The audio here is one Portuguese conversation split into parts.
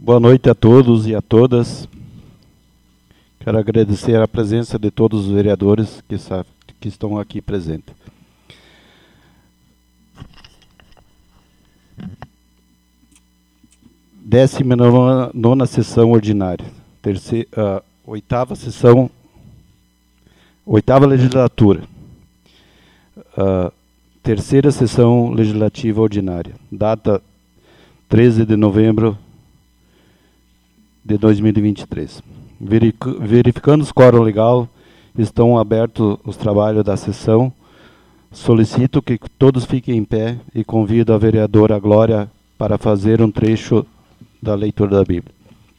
Boa noite a todos e a todas. Quero agradecer a presença de todos os vereadores que estão aqui presentes. Décima nona sessão ordinária. Oitava legislatura. Terceira sessão legislativa ordinária. Data 13 de novembro de 2023. Verificando os quórum legal, estão abertos os trabalhos da sessão. Solicito que todos fiquem em pé e convido a vereadora Glória para fazer um trecho da leitura da Bíblia.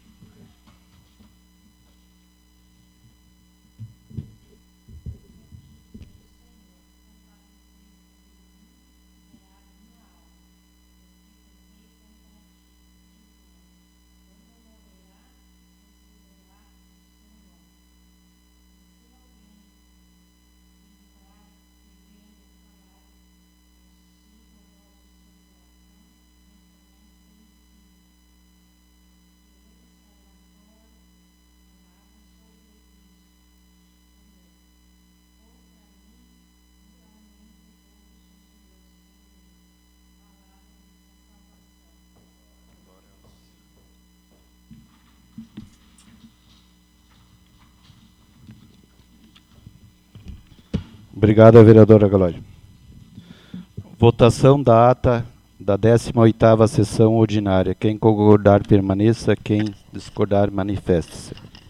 Obrigado, vereadora Glória. Votação da ata da 18ª sessão ordinária. Quem concordar, permaneça. Quem discordar, manifeste-se.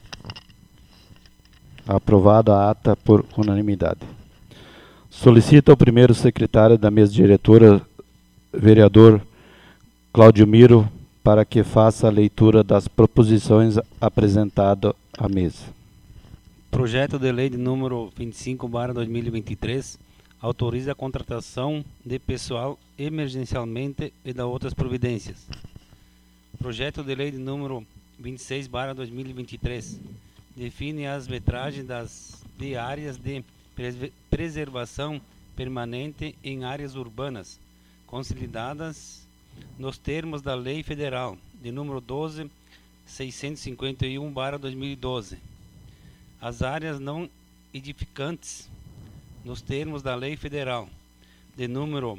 Aprovada a ata por unanimidade. Solicito ao primeiro secretário da mesa diretora, vereador Cláudio Miro, para que faça a leitura das proposições apresentadas à mesa. Projeto de lei de número 25/2023 autoriza a contratação de pessoal emergencialmente e da outras providências. Projeto de lei de número 26/2023 define as metragens de áreas de preservação permanente em áreas urbanas, consolidadas nos termos da Lei Federal de número 12.651/2012. As áreas não edificantes, nos termos da Lei Federal de número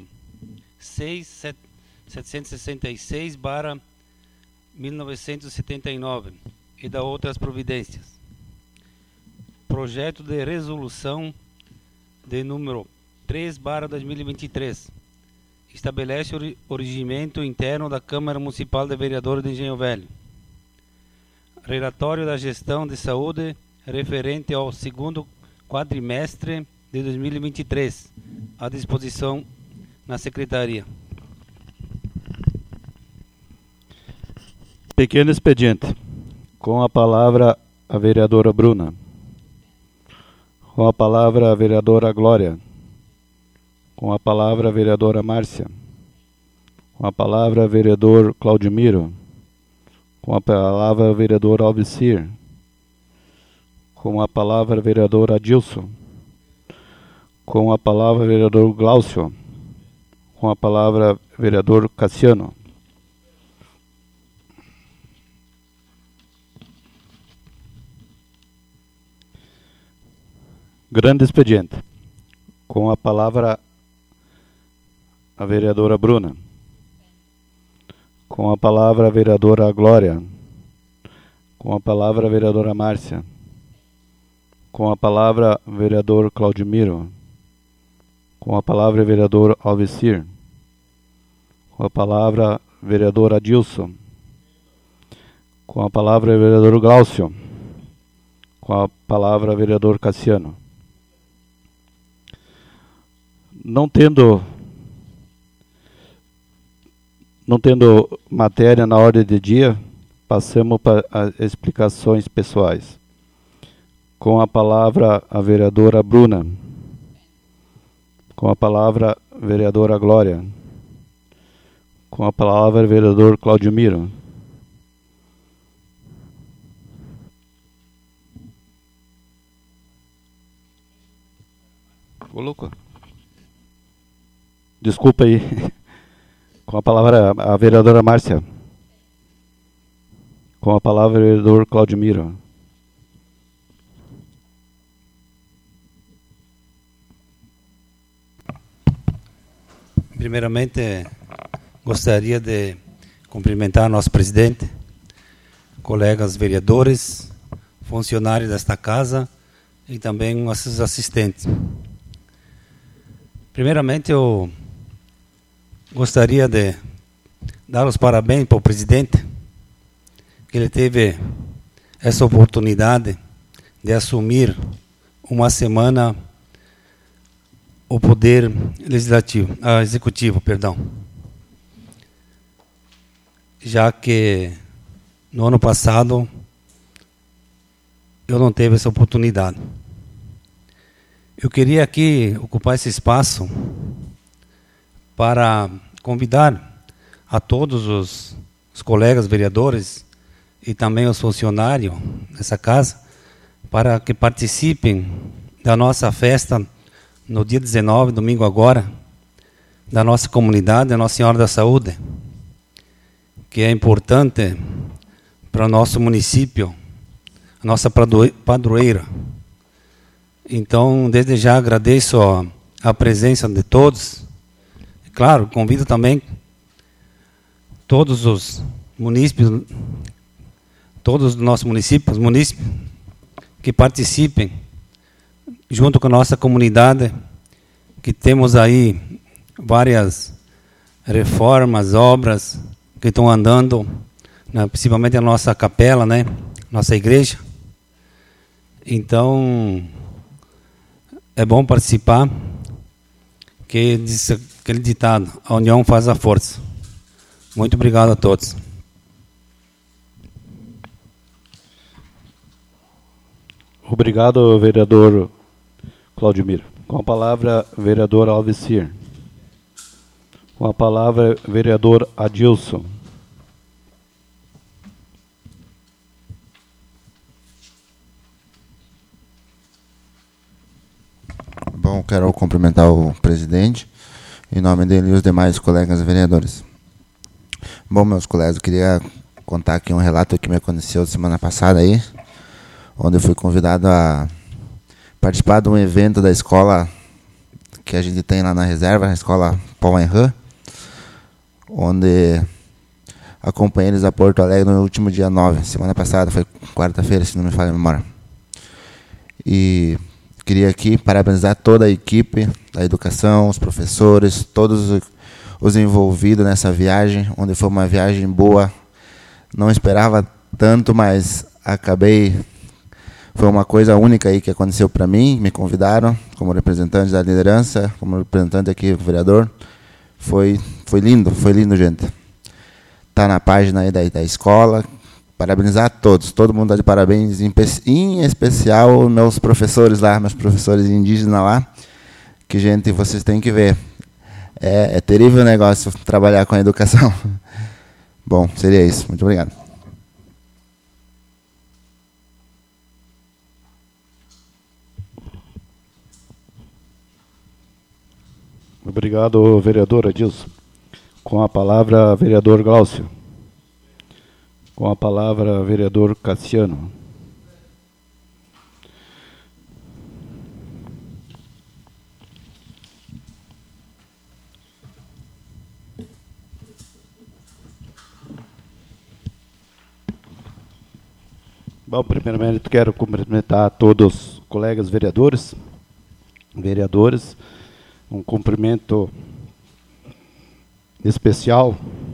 6.766/1979 e da outras providências. Projeto de resolução de número 3/2023 estabelece o regimento interno da Câmara Municipal de Vereadores de Engenho Velho. Relatório da gestão de saúde referente ao segundo quadrimestre de 2023, à disposição na Secretaria. Pequeno expediente. Com a palavra a vereadora Bruna. Com a palavra a vereadora Glória. Com a palavra a vereadora Márcia. Com a palavra o vereador Cláudio Miro. Com a palavra o vereador Alvicir. Com a palavra, vereador Adilson. Com a palavra, vereador Glaucio. Com a palavra, vereador Cassiano. Grande expediente. Com a palavra, a vereadora Bruna. Com a palavra, a vereadora Glória. Com a palavra, a vereadora Márcia. Com a palavra, o vereador Cláudio Miro. Com a palavra, o vereador Alvicir. Com a palavra, o vereador Adilson. Com a palavra, o vereador Glaucio. Com a palavra, o vereador Cassiano. Não tendo matéria na ordem de dia, passamos para as explicações pessoais. Com a palavra, a vereadora Bruna. Com a palavra, a vereadora Glória. Com a palavra, o vereador Cláudio Miro. Colocou. Desculpa aí. Com a palavra, a vereadora Márcia. Com a palavra, o vereador Claudimiro. Primeiramente, gostaria de cumprimentar nosso presidente, colegas vereadores, funcionários desta casa e também nossos assistentes. Primeiramente, eu gostaria de dar os parabéns para o presidente, que ele teve essa oportunidade de assumir uma semana o poder executivo, já que no ano passado eu não tive essa oportunidade. Eu queria aqui ocupar esse espaço para convidar a todos os colegas vereadores e também os funcionários dessa casa para que participem da nossa festa no dia 19, domingo agora, da nossa comunidade, da Nossa Senhora da Saúde, que é importante para o nosso município, a nossa padroeira. Então, desde já agradeço a presença de todos. Claro, convido também todos os munícipes, todos os nossos munícipes que participem junto com a nossa comunidade, que temos aí várias reformas, obras que estão andando, principalmente a nossa capela, né, nossa igreja. Então, é bom participar, que diz aquele ditado, a união faz a força. Muito obrigado a todos. Obrigado, vereador Claudimiro. Com a palavra, vereador Alves Cyr. Com a palavra, vereador Adilson. Bom, quero cumprimentar o presidente, em nome dele e os demais colegas vereadores. Bom, meus colegas, eu queria contar aqui um relato que me aconteceu semana passada aí, onde eu fui convidado a participar de um evento da escola que a gente tem lá na reserva, a escola Paul Henry, onde acompanhei eles a Porto Alegre no último dia 9, semana passada, foi quarta-feira, se não me falha a memória. E queria aqui parabenizar toda a equipe da educação, os professores, todos os envolvidos nessa viagem, onde foi uma viagem boa. Não esperava tanto, mas foi uma coisa única aí que aconteceu para mim. Me convidaram como representante da liderança, como representante aqui do vereador. Foi lindo, gente. Tá na página aí da escola. Parabenizar a todos, todo mundo está de parabéns, em especial meus professores lá, meus professores indígenas lá, que, gente, vocês têm que ver. É terrível o negócio trabalhar com a educação. Bom, seria isso. Muito obrigado. Obrigado, vereador Adilson. Com a palavra, vereador Glaucio. Com a palavra, vereador Cassiano. Bom, primeiramente quero cumprimentar todos os colegas vereadores, um cumprimento especial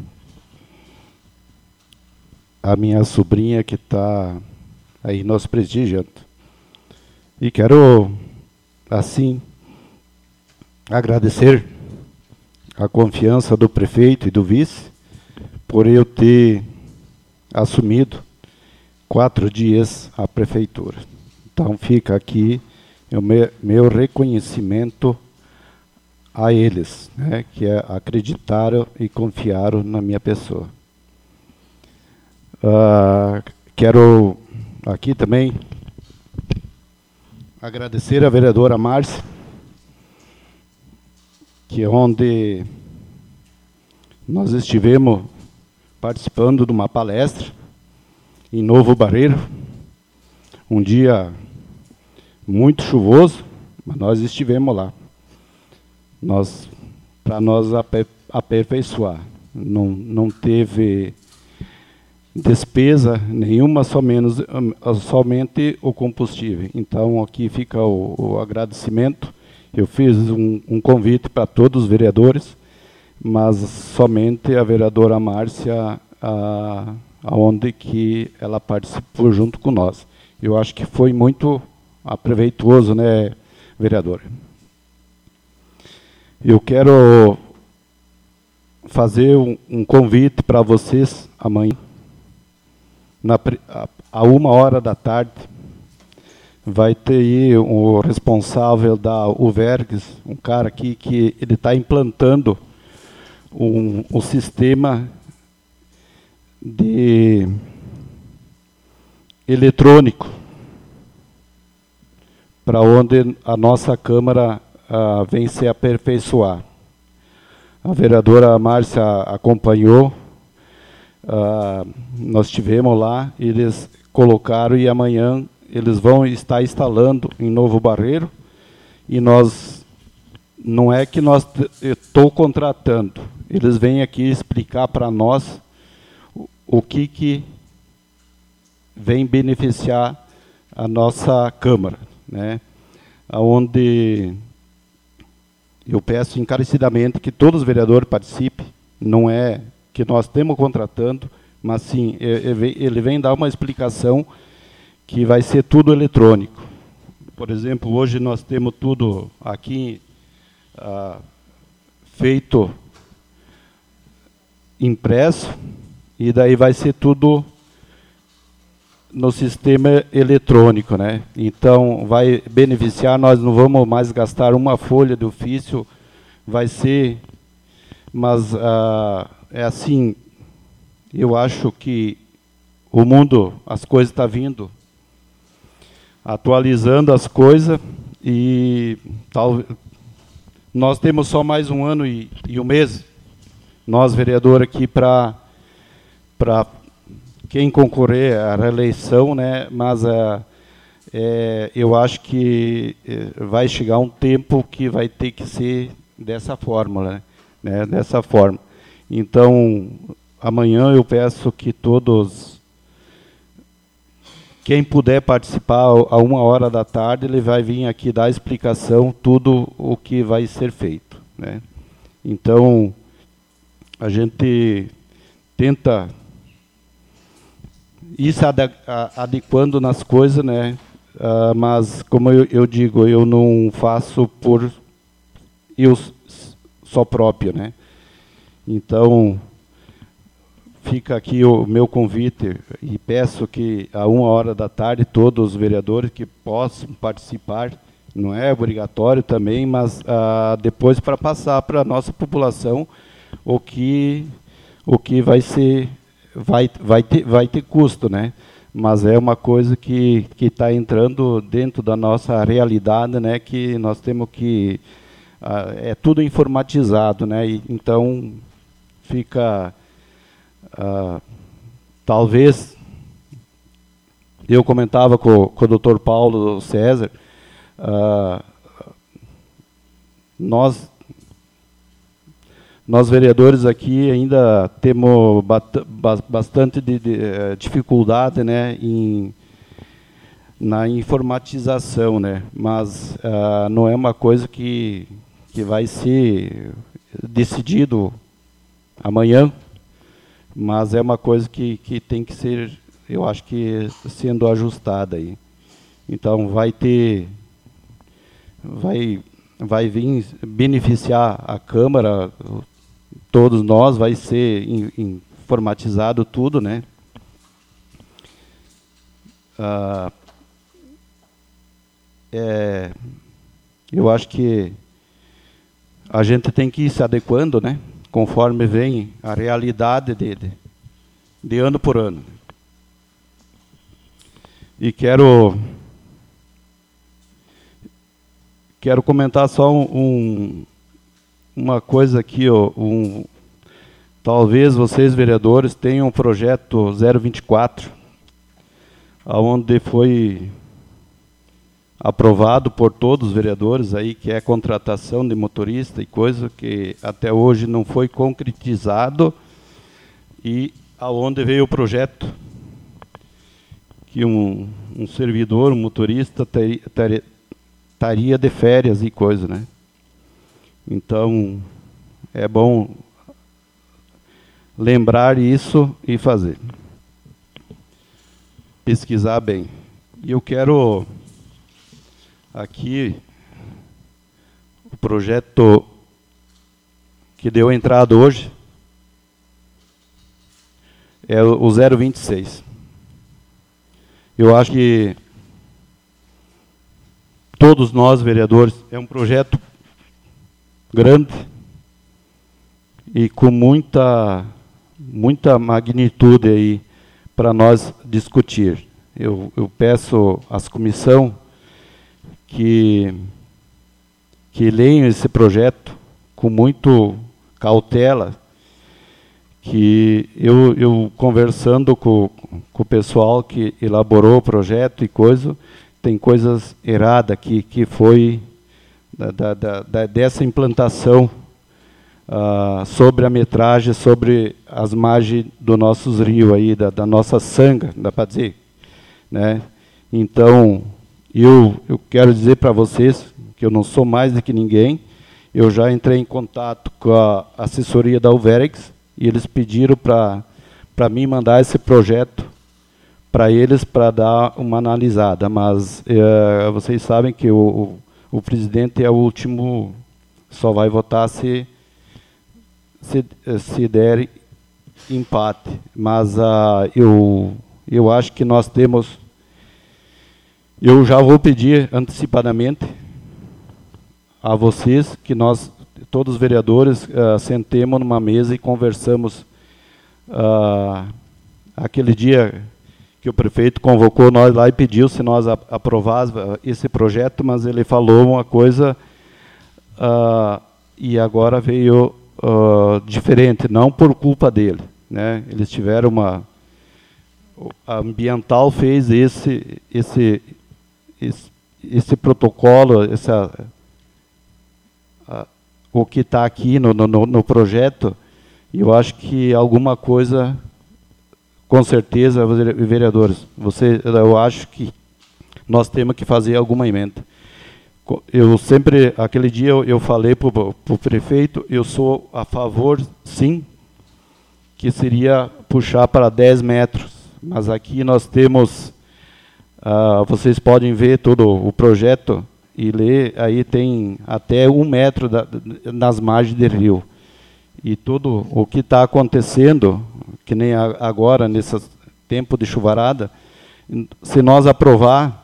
à minha sobrinha que está aí nos prestigiando. E quero, assim, agradecer a confiança do prefeito e do vice por eu ter assumido 4 dias a prefeitura. Então fica aqui o meu reconhecimento a eles, né, que acreditaram e confiaram na minha pessoa. Quero aqui também agradecer a vereadora Márcia, que onde nós estivemos participando de uma palestra, em Novo Barreiro, um dia muito chuvoso, mas nós estivemos lá. Para nós aperfeiçoar. Não teve despesa nenhuma, somente o combustível. Então, aqui fica o agradecimento. Eu fiz um convite para todos os vereadores, mas somente a vereadora Márcia, aonde que ela participou junto com nós. Eu acho que foi muito aproveitoso, né, vereadora? Eu quero fazer um convite para vocês amanhã, a 13h, vai ter aí o responsável da UVERGS, um cara aqui que ele está implantando um sistema de eletrônico para onde a nossa Câmara vem se aperfeiçoar. A vereadora Márcia acompanhou, nós estivemos lá, eles colocaram e amanhã eles vão estar instalando em Novo Barreiro, e não é que estou contratando, eles vêm aqui explicar para nós o que vem beneficiar a nossa Câmara, né? Onde eu peço encarecidamente que todos os vereadores participem, não é que nós estamos contratando, mas sim, ele vem dar uma explicação que vai ser tudo eletrônico. Por exemplo, hoje nós temos tudo aqui feito impresso, e daí vai ser tudo no sistema eletrônico, né? Então, vai beneficiar, nós não vamos mais gastar uma folha de ofício, vai ser, mas é assim, eu acho que o mundo, as coisas estão vindo, atualizando as coisas, e nós temos só mais um ano e um mês, nós, vereador, aqui para quem concorrer à reeleição, né? Mas eu acho que vai chegar um tempo que vai ter que ser dessa fórmula, né? Dessa forma. Então, amanhã eu peço que todos, quem puder participar a 13h, ele vai vir aqui dar explicação, tudo o que vai ser feito, né? Então, a gente tenta ir se adequando nas coisas, né? Mas, como eu digo, eu não faço por eu só próprio, né? Então, fica aqui o meu convite, e peço que a 13h todos os vereadores que possam participar, não é obrigatório também, mas depois para passar para a nossa população o que vai ser, vai ter custo, né? Mas é uma coisa que está entrando dentro da nossa realidade, né? Que nós temos que é tudo informatizado, né? E, então fica talvez eu comentava com o Dr. Paulo César, nós vereadores aqui ainda temos bastante dificuldade, né, na informatização, né, mas não é uma coisa que vai ser decidido amanhã, mas é uma coisa que tem que ser, eu acho que sendo ajustada aí. Então vai vir beneficiar a Câmara, todos nós, vai ser informatizado tudo, né? Eu acho que a gente tem que ir se adequando, né? Conforme vem a realidade de ano por ano. E quero comentar só uma coisa aqui, ó, talvez vocês, vereadores, tenham um projeto 024, onde foi aprovado por todos os vereadores aí, que é a contratação de motorista e coisa que até hoje não foi concretizado, e aonde veio o projeto que um servidor, um motorista estaria de férias e coisa, né? Então, é bom lembrar isso e fazer. Pesquisar bem. E eu quero aqui o projeto que deu entrada hoje é o 026. Eu acho que todos nós, vereadores, é um projeto grande e com muita magnitude aí para nós discutir. Eu peço às comissões que leiam esse projeto com muito cautela, que eu conversando com o pessoal que elaborou o projeto e coisa, tem coisas erradas que foi dessa implantação sobre a metragem, sobre as margens dos nossos rios aí, da nossa sanga, dá para dizer, né? Então, eu quero dizer para vocês que eu não sou mais do que ninguém. Eu já entrei em contato com a assessoria da Alverex e eles pediram para mim mandar esse projeto para eles para dar uma analisada. Mas vocês sabem que o presidente é o último, só vai votar se der empate. Mas eu acho que nós temos... Eu já vou pedir antecipadamente a vocês que nós, todos os vereadores, sentemos numa mesa e conversamos. Aquele dia que o prefeito convocou nós lá e pediu se nós aprovávamos esse projeto, mas ele falou uma coisa e agora veio diferente, não por culpa dele, né? Eles tiveram a ambiental fez esse protocolo, o que está aqui no projeto, e eu acho que alguma coisa, com certeza, vereadores, eu acho que nós temos que fazer alguma emenda. Eu sempre, aquele dia eu falei para o prefeito, eu sou a favor, sim, que seria puxar para 10 metros, mas aqui nós temos... vocês podem ver todo o projeto e ler, aí tem até 1 metro nas margens do rio. E tudo o que está acontecendo, que nem agora, nesse tempo de chuvarada, se nós aprovar,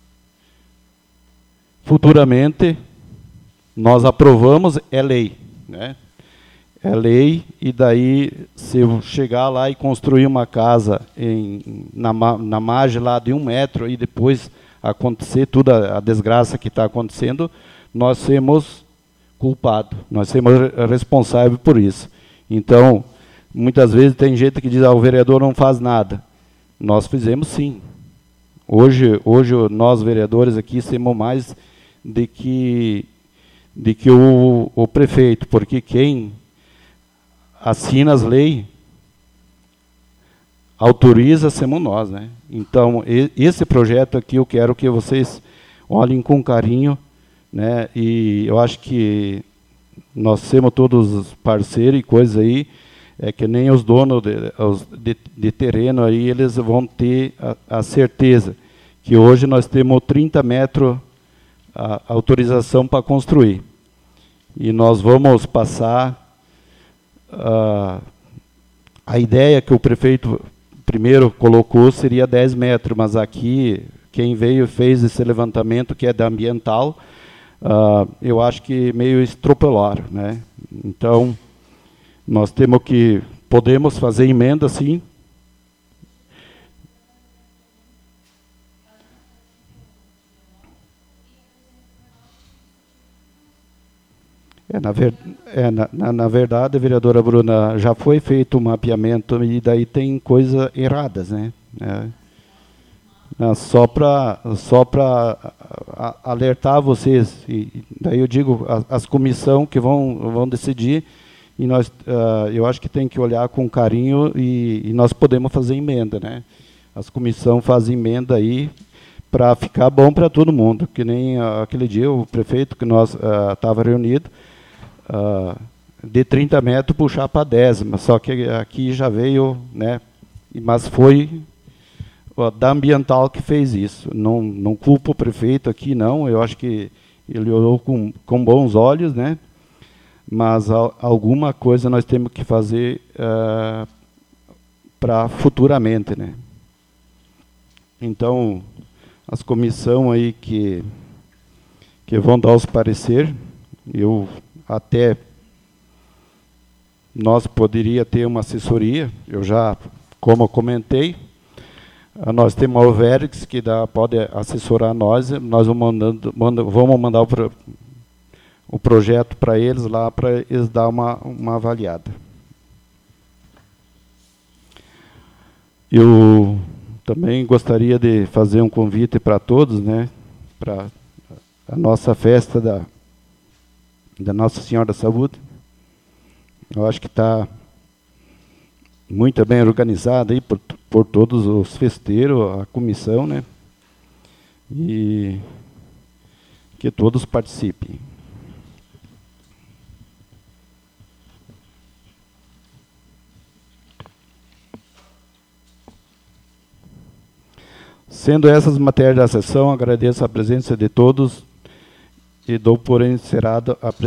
futuramente, nós aprovamos, é lei, né? É lei, e daí, se eu chegar lá e construir uma casa na margem lá de 1 metro, e depois acontecer toda a desgraça que está acontecendo, nós somos culpados, nós somos responsáveis por isso. Então, muitas vezes tem gente que diz, o vereador não faz nada. Nós fizemos sim. Hoje nós, vereadores aqui, temos mais de que o prefeito, porque quem assina as leis, autoriza, somos nós, né? Então, esse projeto aqui eu quero que vocês olhem com carinho, né? E eu acho que nós somos todos parceiros e coisas aí, que nem os donos de terreno aí, eles vão ter a certeza que hoje nós temos 30 metros a autorização para construir. E nós vamos passar... a ideia que o prefeito primeiro colocou seria 10 metros, mas aqui quem veio fez esse levantamento que é da ambiental, eu acho que meio extrapolaram, né? Então, nós podemos fazer emenda, sim. Na verdade, vereadora Bruna, já foi feito um mapeamento e daí tem coisas erradas, né? Só para alertar vocês, e daí eu digo, as comissões que vão decidir, e nós, eu acho que tem que olhar com carinho e nós podemos fazer emenda, né? As comissões fazem emenda aí para ficar bom para todo mundo, que nem aquele dia o prefeito que nós estava reunido, de 30 metros puxar para 10, mas só que aqui já veio, né? Mas foi da ambiental que fez isso. Não culpo o prefeito aqui, não. Eu acho que ele olhou com bons olhos, né? Mas alguma coisa nós temos que fazer para futuramente, né? Então, as comissões aí que vão dar os parecer, nós poderia ter uma assessoria, eu já, como eu comentei, nós temos a Overix que pode assessorar nós vamos mandar o projeto para eles lá, para eles dar uma avaliada. Eu também gostaria de fazer um convite para todos, né, para a nossa festa da Nossa Senhora da Saúde. Eu acho que está muito bem organizada aí por todos os festeiros, a comissão, né? E que todos participem. Sendo essas matérias da sessão, agradeço a presença de todos e dou por encerrada a